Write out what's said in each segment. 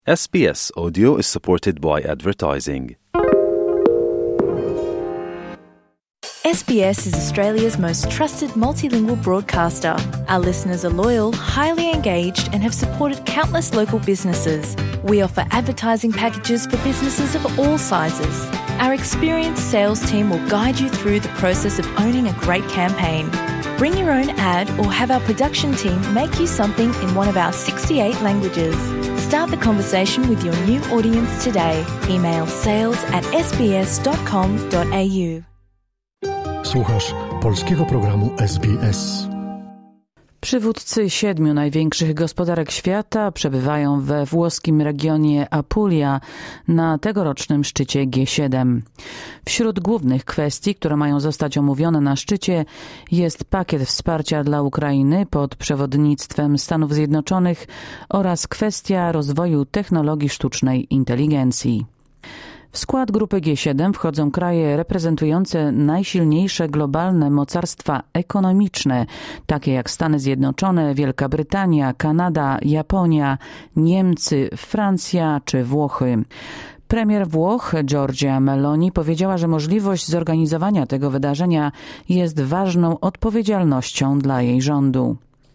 SBS Audio is supported by advertising. SBS is Australia's most trusted multilingual broadcaster. Our listeners are loyal, highly engaged, and have supported countless local businesses. We offer advertising packages for businesses of all sizes. Our experienced sales team will guide you through the process of owning a great campaign. Bring your own ad or have our production team make you something in one of our 68 languages. Start the conversation with your new audience today. Email sales@sbs.com.au. Słuchasz polskiego programu SBS. Przywódcy 7 największych gospodarek świata przebywają we włoskim regionie Apulia na tegorocznym szczycie G7. Wśród głównych kwestii, które mają zostać omówione na szczycie, jest pakiet wsparcia dla Ukrainy pod przewodnictwem Stanów Zjednoczonych oraz kwestia rozwoju technologii sztucznej inteligencji. W skład grupy G7 wchodzą kraje reprezentujące najsilniejsze globalne mocarstwa ekonomiczne, takie jak Stany Zjednoczone, Wielka Brytania, Kanada, Japonia, Niemcy, Francja czy Włochy. Premier Włoch Giorgia Meloni powiedziała, że możliwość zorganizowania tego wydarzenia jest ważną odpowiedzialnością dla jej rządu.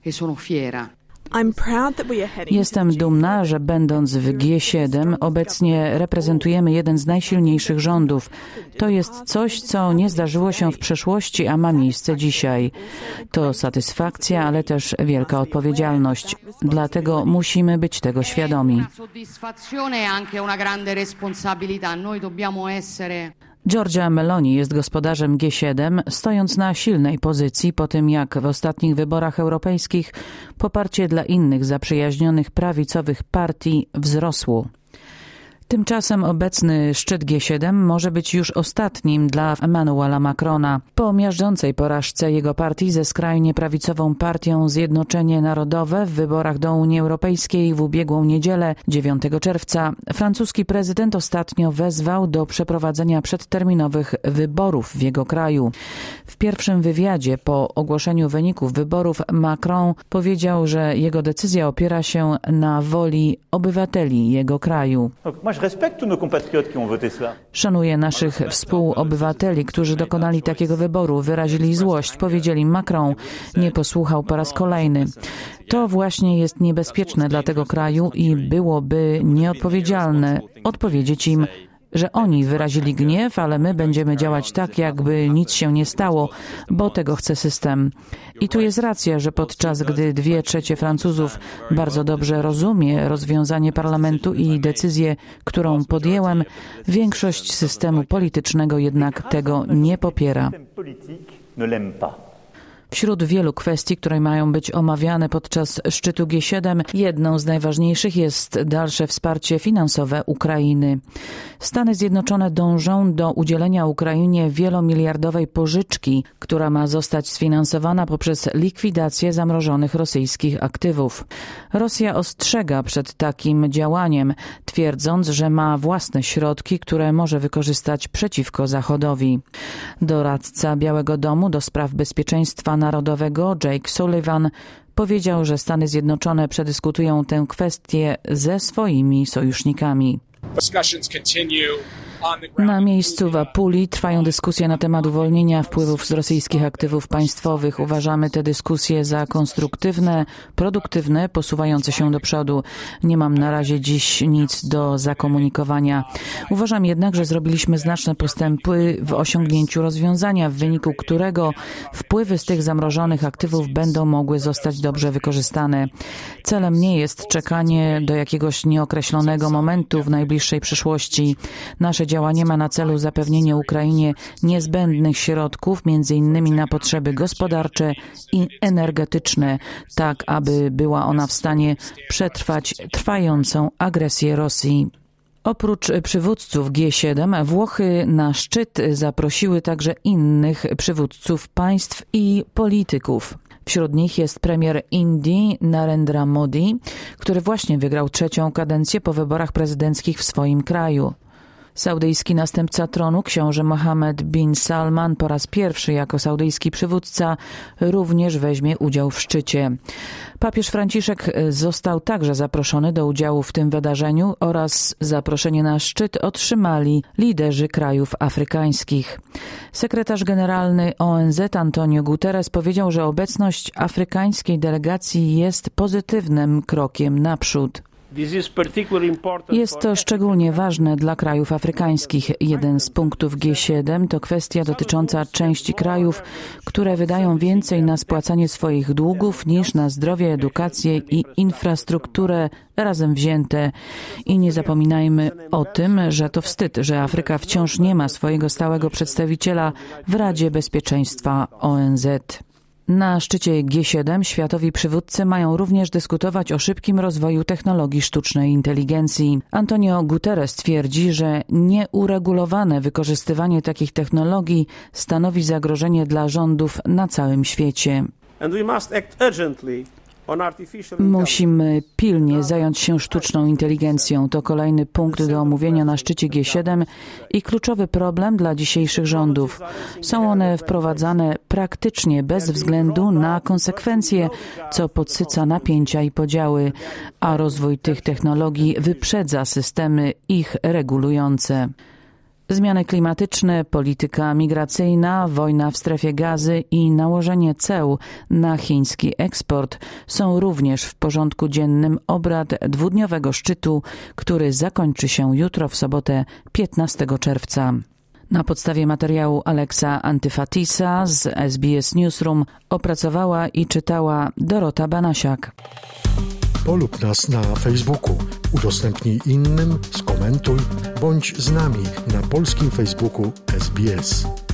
Jestem dumna, że będąc w G7 obecnie reprezentujemy jeden z najsilniejszych rządów. To jest coś, co nie zdarzyło się w przeszłości, a ma miejsce dzisiaj. To satysfakcja, ale też wielka odpowiedzialność. Dlatego musimy być tego świadomi. Giorgia Meloni jest gospodarzem G7, stojąc na silnej pozycji po tym, jak w ostatnich wyborach europejskich poparcie dla innych zaprzyjaźnionych prawicowych partii wzrosło. Tymczasem obecny szczyt G7 może być już ostatnim dla Emmanuela Macrona. Po miażdżącej porażce jego partii ze skrajnie prawicową partią Zjednoczenie Narodowe w wyborach do Unii Europejskiej w ubiegłą niedzielę 9 czerwca francuski prezydent ostatnio wezwał do przeprowadzenia przedterminowych wyborów w jego kraju. W pierwszym wywiadzie po ogłoszeniu wyników wyborów Macron powiedział, że jego decyzja opiera się na woli obywateli jego kraju. Szanuję naszych współobywateli, którzy dokonali takiego wyboru, wyrazili złość, powiedzieli Macron, nie posłuchał po raz kolejny. To właśnie jest niebezpieczne dla tego kraju i byłoby nieodpowiedzialne odpowiedzieć im, że oni wyrazili gniew, ale my będziemy działać tak, jakby nic się nie stało, bo tego chce system. I tu jest racja, że podczas gdy 2/3 Francuzów bardzo dobrze rozumie rozwiązanie parlamentu i decyzję, którą podjęłem, większość systemu politycznego jednak tego nie popiera. Wśród wielu kwestii, które mają być omawiane podczas szczytu G7, jedną z najważniejszych jest dalsze wsparcie finansowe Ukrainy. Stany Zjednoczone dążą do udzielenia Ukrainie wielomiliardowej pożyczki, która ma zostać sfinansowana poprzez likwidację zamrożonych rosyjskich aktywów. Rosja ostrzega przed takim działaniem, twierdząc, że ma własne środki, które może wykorzystać przeciwko Zachodowi. Doradca Białego Domu do spraw bezpieczeństwa narodowego Jake Sullivan powiedział, że Stany Zjednoczone przedyskutują tę kwestię ze swoimi sojusznikami. Na miejscu w Apulii trwają dyskusje na temat uwolnienia wpływów z rosyjskich aktywów państwowych. Uważamy te dyskusje za konstruktywne, produktywne, posuwające się do przodu. Nie mam na razie dziś nic do zakomunikowania. Uważam jednak, że zrobiliśmy znaczne postępy w osiągnięciu rozwiązania, w wyniku którego wpływy z tych zamrożonych aktywów będą mogły zostać dobrze wykorzystane. Celem nie jest czekanie do jakiegoś nieokreślonego momentu w najbliższej przyszłości. Nasze działanie ma na celu zapewnienie Ukrainie niezbędnych środków, m.in. na potrzeby gospodarcze i energetyczne, tak aby była ona w stanie przetrwać trwającą agresję Rosji. Oprócz przywódców G7, Włochy na szczyt zaprosiły także innych przywódców państw i polityków. Wśród nich jest premier Indii Narendra Modi, który właśnie wygrał 3. kadencję po wyborach prezydenckich w swoim kraju. Saudyjski następca tronu, książę Mohammed bin Salman, po raz pierwszy jako saudyjski przywódca również weźmie udział w szczycie. Papież Franciszek został także zaproszony do udziału w tym wydarzeniu oraz zaproszenie na szczyt otrzymali liderzy krajów afrykańskich. Sekretarz generalny ONZ Antonio Guterres powiedział, że obecność afrykańskiej delegacji jest pozytywnym krokiem naprzód. Jest to szczególnie ważne dla krajów afrykańskich. Jeden z punktów G7 to kwestia dotycząca części krajów, które wydają więcej na spłacanie swoich długów niż na zdrowie, edukację i infrastrukturę razem wzięte. I nie zapominajmy o tym, że to wstyd, że Afryka wciąż nie ma swojego stałego przedstawiciela w Radzie Bezpieczeństwa ONZ. Na szczycie G7 światowi przywódcy mają również dyskutować o szybkim rozwoju technologii sztucznej inteligencji. Antonio Guterres twierdzi, że nieuregulowane wykorzystywanie takich technologii stanowi zagrożenie dla rządów na całym świecie. Musimy pilnie zająć się sztuczną inteligencją. To kolejny punkt do omówienia na szczycie G7 i kluczowy problem dla dzisiejszych rządów. Są one wprowadzane praktycznie bez względu na konsekwencje, co podsyca napięcia i podziały, a rozwój tych technologii wyprzedza systemy ich regulujące. Zmiany klimatyczne, polityka migracyjna, wojna w strefie Gazy i nałożenie ceł na chiński eksport są również w porządku dziennym obrad dwudniowego szczytu, który zakończy się jutro w sobotę 15 czerwca. Na podstawie materiału Alexa Antyfatisa z SBS Newsroom opracowała i czytała Dorota Banasiak. Polub nas na Facebooku, udostępnij innym, skomentuj, bądź z nami na polskim Facebooku SBS.